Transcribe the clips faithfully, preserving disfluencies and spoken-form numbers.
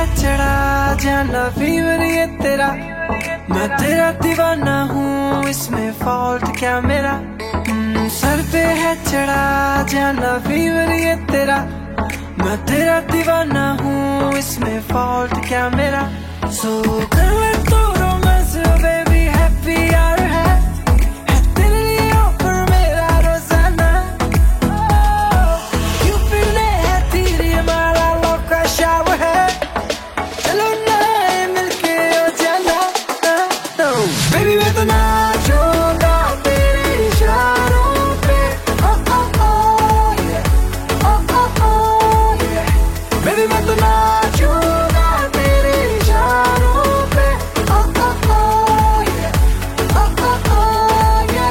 है चढ़ा जाना फीवर ये तेरा, मैं तेरा दीवाना हूँ, इसमें फॉल्ट क्या मेरा। सर पे है चढ़ा जाना फीवर ये तेरा, मैं तेरा दीवाना हूँ, इसमें फॉल्ट क्या मेरा। सो कर ले तो रोमांस बेबी, हैप्पी यार है, है तेरे लिए ऑफर मेरा रोजाना। क्यूपिड ने है तीर मारा, लव का शावर है, चलो ना मिलके हो जाना। बेबी मैं तो नाचूंगा तेरे इशारों पे, ओ ओ ओ ये, ओ ओ ओ ये। बेबी मैं तो नाचूंगा तेरे इशारों पे, ओ ओ ओ ये, ओ ओ ओ ये।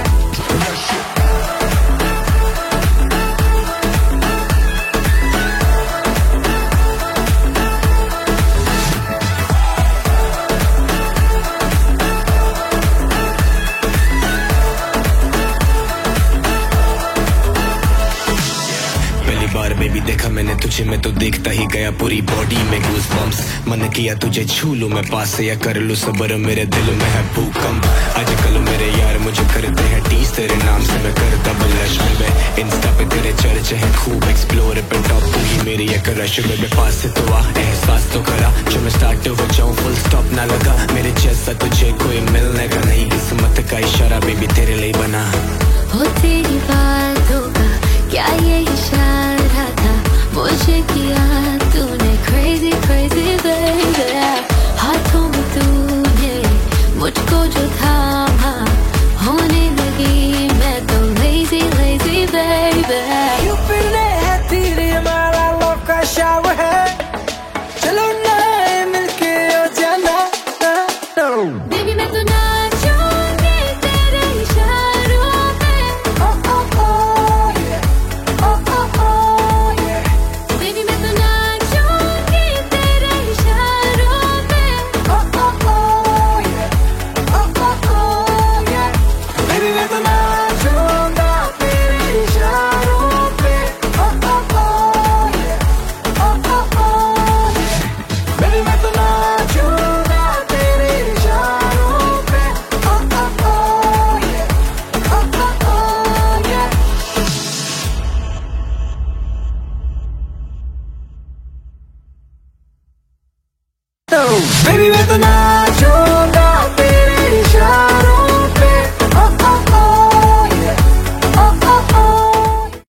पहली बार बेबी देखा मैंने तुझे, मैं तो देखता ही गया, पूरी बॉडी में गूज बम्प्स। मन किया तुझे छू लूं मैं पास से, या कर लूं सबर, मेरे दिल में है भूकंप। आजकल मेरे यार मुझे करते हैं टीज, तेरे नाम से मैं करता ब्लश में। इंस्टा पे तेरे चर्चे हैं खूब, एक्सप्लोर पे टॉप तू ही मेरी एक रश में। पास से तो आ एहसास तो करा, जो मैं स्टार्ट हो जाऊं फुल स्टॉप ना लगा। मेरे जैसा तुझे कोई मिलने का नहीं, किस्मत का इशारा बेबी तेरे लिए बना। हो तेरी बातों का क्या ये इशारा था, मुझे किया तूने crazy crazy baby। हाथों में तूने मुझको जो थामा, होने लगी मैं तो lazy lazy baby। क्यूपिड ने है तीर मारा, लव का शावर है, चलो ना मिलके हो जाना। Baby मैं तो नाचूंगी तेरे इशारों पे, ओ ओ ओ ये, ओ ओ ओ ये। Baby मैं तो नाचूंगी तेरे इशारों पे, ओ ओ ओ ये, ओ ओ ओ ये। बेबी मैं तो नाचूंगा तेरे इशारों पे, ओ ओ ओ ये, ओ ओ ओ ये। बेबी मैं तो नाचूंगा तेरे इशारों पे, ओ ओ ओ ये, ओ ओ ओ ये। बेबी मैं तो ना